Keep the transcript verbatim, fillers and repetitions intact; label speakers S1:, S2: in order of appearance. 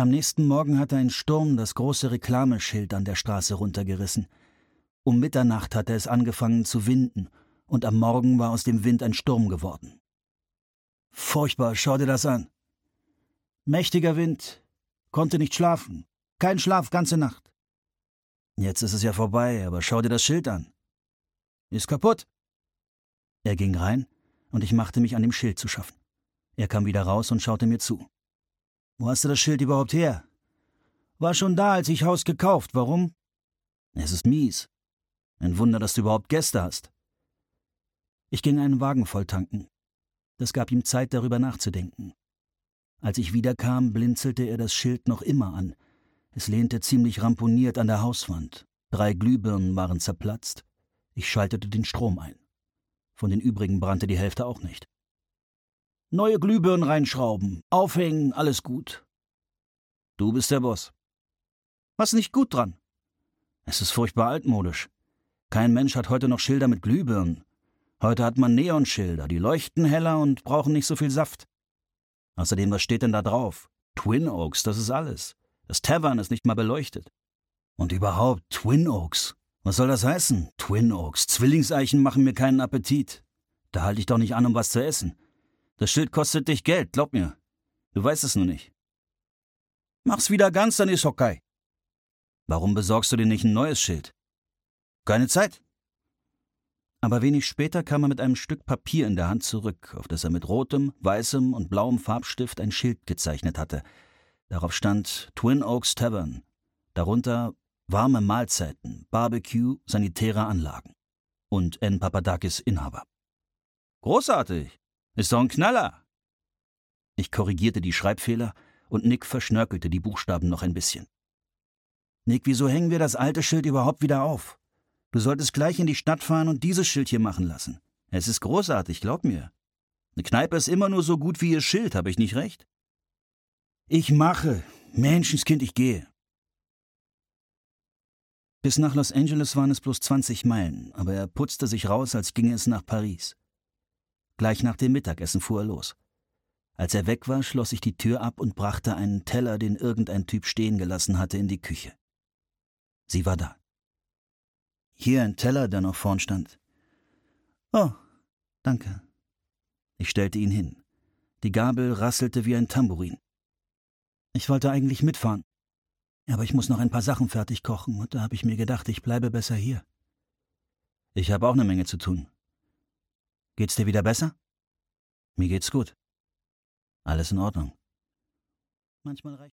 S1: Am nächsten Morgen hatte ein Sturm das große Reklameschild an der Straße runtergerissen. Um Mitternacht hatte es angefangen zu winden, und am Morgen war aus dem Wind ein Sturm geworden. Furchtbar, schau dir das an. Mächtiger Wind, konnte nicht schlafen, kein Schlaf ganze Nacht. Jetzt ist es ja vorbei, aber schau dir das Schild an. Ist kaputt. Er ging rein, und ich machte mich an dem Schild zu schaffen. Er kam wieder raus und schaute mir zu. Wo hast du das Schild überhaupt her? War schon da, als ich Haus gekauft. Warum? Es ist mies. Ein Wunder, dass du überhaupt Gäste hast. Ich ging einen Wagen voll tanken. Das gab ihm Zeit, darüber nachzudenken. Als ich wiederkam, blinzelte er das Schild noch immer an. Es lehnte ziemlich ramponiert an der Hauswand. Drei Glühbirnen waren zerplatzt. Ich schaltete den Strom ein. Von den übrigen brannte die Hälfte auch nicht. Neue Glühbirnen reinschrauben, aufhängen, alles gut. Du bist der Boss. Was nicht gut dran? Es ist furchtbar altmodisch. Kein Mensch hat heute noch Schilder mit Glühbirnen. Heute hat man Neonschilder, die leuchten heller und brauchen nicht so viel Saft. Außerdem, was steht denn da drauf? Twin Oaks, das ist alles. Das Tavern ist nicht mal beleuchtet. Und überhaupt, Twin Oaks. Was soll das heißen? Twin Oaks. Zwillingseichen machen mir keinen Appetit. Da halte ich doch nicht an, um was zu essen. Das Schild kostet dich Geld, glaub mir. Du weißt es nur nicht. Mach's wieder ganz, dann ist okay. Warum besorgst du dir nicht ein neues Schild? Keine Zeit. Aber wenig später kam er mit einem Stück Papier in der Hand zurück, auf das er mit rotem, weißem und blauem Farbstift ein Schild gezeichnet hatte. Darauf stand Twin Oaks Tavern. Darunter warme Mahlzeiten, Barbecue, sanitäre Anlagen. Und N. Papadakis Inhaber. Großartig! Ist doch ein Knaller! Ich korrigierte die Schreibfehler und Nick verschnörkelte die Buchstaben noch ein bisschen. Nick, wieso hängen wir das alte Schild überhaupt wieder auf? Du solltest gleich in die Stadt fahren und dieses Schild hier machen lassen. Es ist großartig, glaub mir. Eine Kneipe ist immer nur so gut wie ihr Schild, habe ich nicht recht? Ich mache. Menschenskind, ich gehe. Bis nach Los Angeles waren es bloß zwanzig Meilen, aber er putzte sich raus, als ginge es nach Paris. Gleich nach dem Mittagessen fuhr er los. Als er weg war, schloss ich die Tür ab und brachte einen Teller, den irgendein Typ stehen gelassen hatte, in die Küche. Sie war da. Hier ein Teller, der noch vorn stand. Oh, danke. Ich stellte ihn hin. Die Gabel rasselte wie ein Tambourin. Ich wollte eigentlich mitfahren, aber ich muss noch ein paar Sachen fertig kochen und da habe ich mir gedacht, ich bleibe besser hier. Ich habe auch eine Menge zu tun. Geht's dir wieder besser? Mir geht's gut. Alles in Ordnung. Manchmal reicht